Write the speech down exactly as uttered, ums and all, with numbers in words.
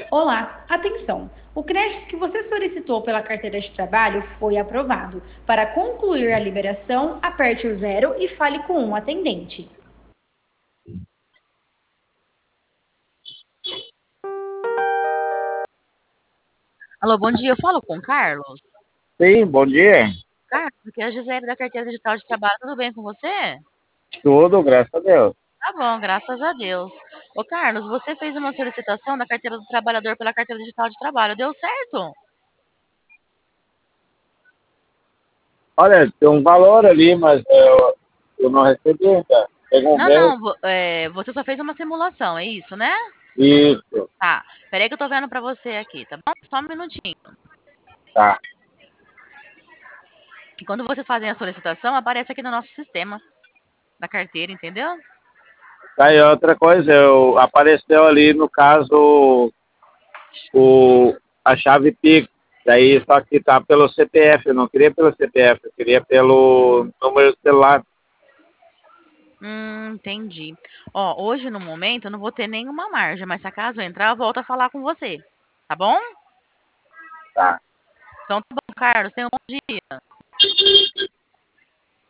Olá, atenção! O crédito que você solicitou pela carteira de trabalho foi aprovado. Para concluir a liberação, aperte o zero e fale com um atendente. Alô, bom dia. Eu falo com o Carlos? Sim, bom dia. Carlos, aqui é a Gisele da Carteira Digital de Trabalho. Tudo bem com você? Tudo, graças a Deus. Tá bom, graças a Deus. Ô, Carlos, você fez uma solicitação da Carteira do Trabalhador pela Carteira Digital de Trabalho. Deu certo? Olha, tem um valor ali, mas eu, eu não recebi ainda. Tem um Não, mês. não. vo- é, você só fez uma simulação, é isso, né? Isso, Tá. Peraí que eu tô vendo pra você aqui, tá bom? Só um minutinho. tá. E quando vocês fazem a solicitação, aparece aqui no nosso sistema da carteira, entendeu? Tá aí outra coisa, eu, apareceu ali no caso o, a chave Pix. Daí só que tá pelo C P F, eu não queria pelo C P F, eu queria pelo número do celular. Hum, entendi. Ó, hoje no momento eu não vou ter nenhuma margem, mas se acaso eu entrar, eu volto a falar com você. Tá bom? Tá. Então tá bom, Carlos. Tenha um bom dia.